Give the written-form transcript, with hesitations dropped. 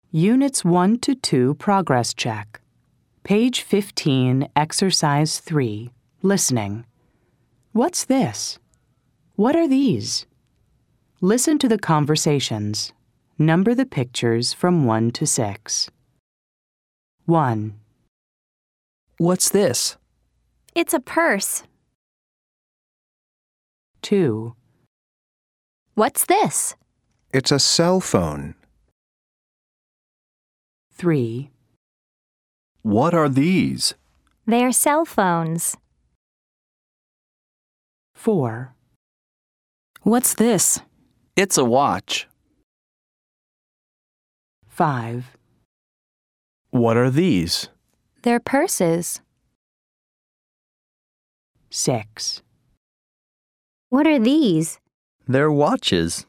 Units 1 to 2 Progress Check. Page 15, Exercise 3, Listening. What's this? What are these? Listen to the conversations. Number the pictures from 1 to 6. 1, What's this? It's a purse. 2, What's this? It's a cell phone. 3, What are these? They're cell phones. 4, What's this? It's a watch. 5, What are these? They're purses. 6. What are these? They're watches.